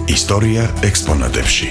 ისტორია ექსპონატებში.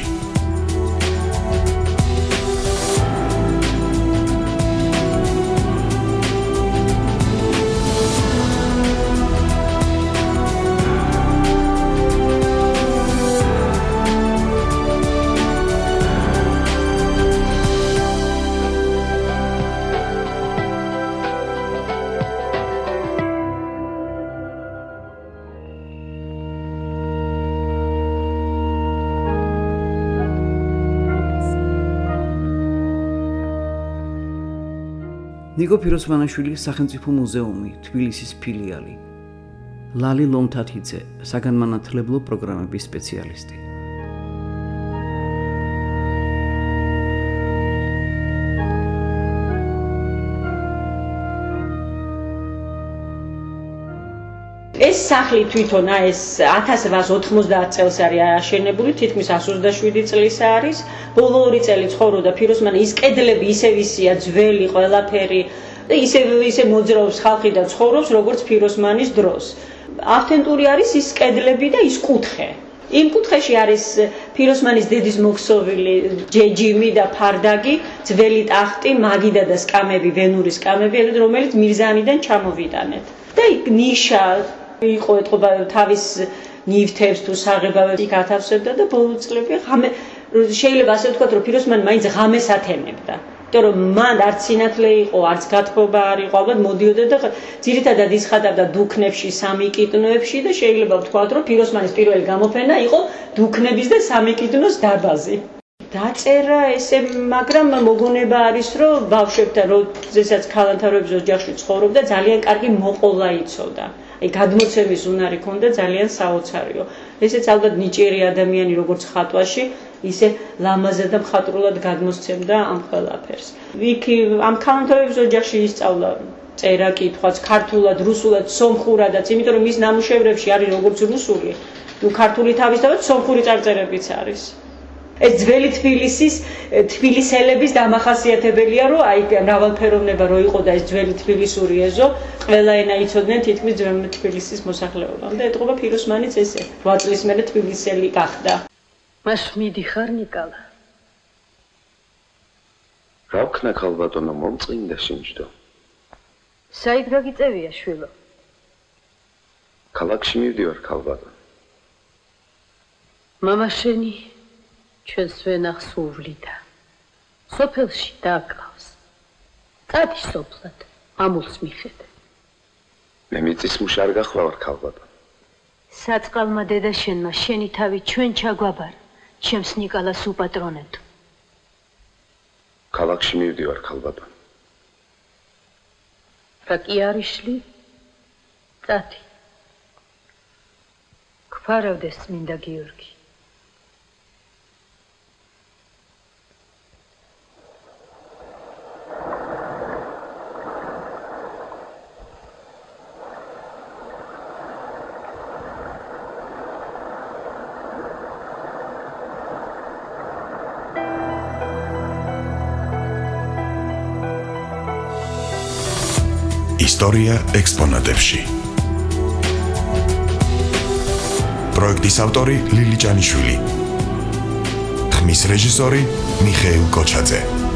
ნიკო ფიროსმანაშვილის სახელმწიფო მუზეუმი, თბილისის ფილიალი. ლალი ლომთათიძე, საგანმანათლებლო პროგრამების სპეციალისტი. ეს სახლი თვითონ ეს 1890 წელს არის აშენებული, თითქმის 127 წლის არის. ბოლო 2 წელი ცხოვრობდა ფიროსმანი, ის კედლები ისევ ისია, ძველი ყველაფერი და ისე მოძრაობს ხალხი და ცხოვრობს როგორც ფიროსმანის დროს. ავთენტური არის ის კედლები და ის კუთხე. იმ კუთხეში არის ფიროსმანის დედის მოქსოვილი ჯეჯიმი და ფარდაგი, ძველი ტახტი, მაგიდა და სკამები, ვენური სკამები, რომელიც მირზანიდან ჩამოვიტანეთ. და იქ ნიშა იყო ეთყობა თავის ნივთებს თუ საღებავებს იქ ათავსებდა და ბოლო წლები შეიძლება ასე ვთქვათ, რომ ფიროსმანი მაინც ღამეს ათენებდა. იმიტომ რომ მან არც სინათლე იყო, არც გათბობა არ იყო, ალბათ მოდიოდა და ძირითადად იხატავდა დუქნებში, სამიკიტნოებში და შეიძლება ვთქვათ, რომ ფიროსმანის პირველი გამოფენა იყო დუქნების და სამიკიტნოს დარბაზი. დაწერა ესე, მაგრამ მოგონება არის, რომ ბავშვებთან, როდესაც ქალანთაროების ოჯახში ცხოვრობდა, ძალიან კარგი მოყოლა იცოდა. აი გადმოცემის უნარი ჰქონდა ძალიან საოცარიო. ესეც ალბათ ნიჭიერი ადამიანი როგორც ხატვაში, ისე ლამაზად და მხატვრულად გადმოსცემდა ამ ყველაფერს. იქ ამ ქალანთაროების ოჯახში ისწავლა წერა, კითხვაც, ქართულად, რუსულად, სომხურადაც, იმიტომ რომ მის ნამუშევრებში არის როგორც რუსული, ქართული თავისთავად სომხური წარწერებიც არის. ეს ძველი თბილისელების დამახასიათებელია, რომ აი მრავალფეროვნება რო იყო და ეს ძველი თბილისური ეზო, ყველა ენა იცოდნენ თითქმის ძველი თბილისის მოსახლეობამ და ეთყობა ფიროსმანიც ესე 8 წლის მერე თბილისელი გახდა. მას მიდიხარ ნიკალა. რა ვქნა ქალბატონო, მომწყინდა შიმშდო. საით გაგიწევია შვილო? ქალაქში მივდივარ ქალბატონო. მამა შენი ჩვენს ვენახს უვლიდა. სოფელში დააკლავს. წადი სოფლად, ამულს მიხედე. მე მიწის მუშა არ გახლავარ ქალბატონო. საწყალმა დედა შენმა შენი თავი ჩვენ ჩაგვაბარა, ჩემს ნიკალას უპატრონეთო. ქალაქში მივდივარ ქალბატონო. რა კი არის შლი? წადი. გვფარავდეს წმინდა გიორგი. ისტორია ექსპონატებში. პროექტის ავტორი ლილი ჭანიშვილი. ხმის რეჟისორი მიხეილ კოჩაძე.